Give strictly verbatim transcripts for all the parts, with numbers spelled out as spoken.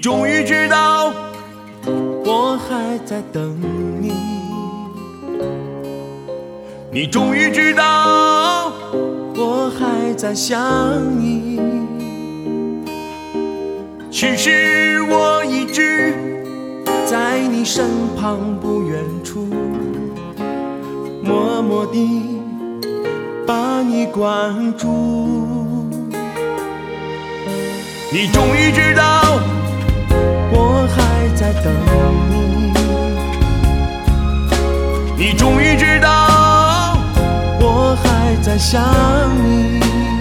终于知道，我还在等你。你终于知道，我还在想你。其实我一直在你身旁不远处，默默地把你关注。你终于知道，我还在等你。你终于知道，我还在想你。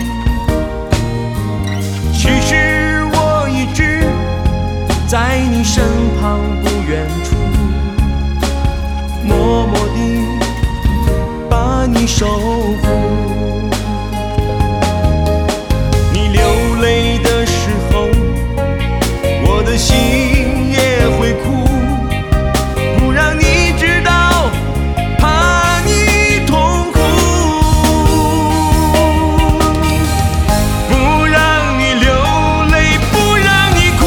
其实我一直在你身旁不远处，默默地把你守护。你流泪的时候，我的心也会哭，不让你知道，怕你痛苦，不让你流泪，不让你哭，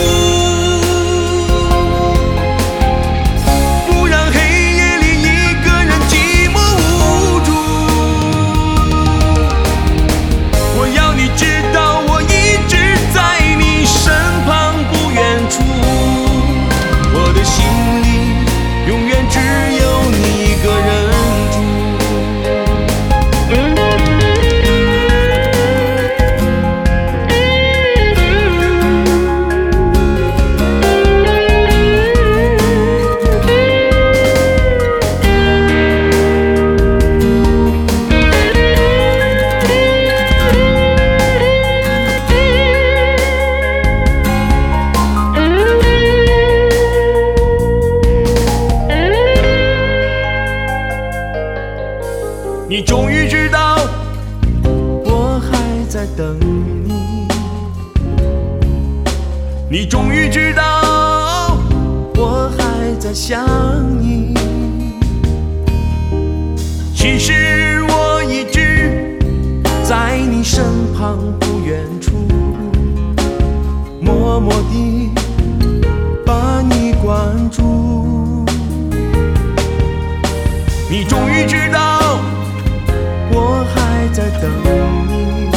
不让黑夜里一个人寂寞无助。我要你知道，我一直在你身旁不远处，我的心里永远只有你一个人住。你终于知道，我还在等你。你终于知道，我还在想你。其实我一直在你身旁不远处，默默地把你关注。你终于知道，我还在等你。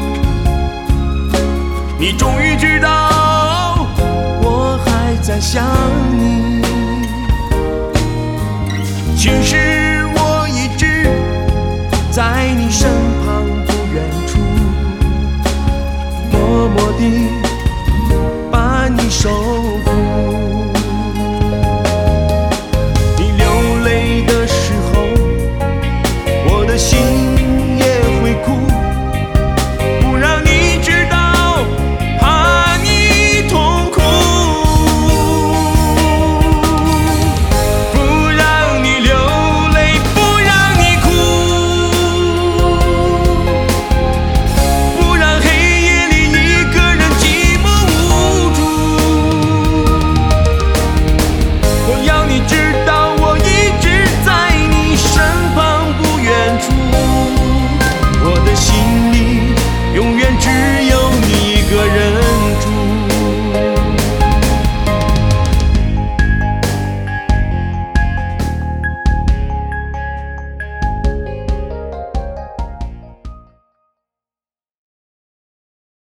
你终于知道，我还在想你。其实我一直在你身旁不远处，默默地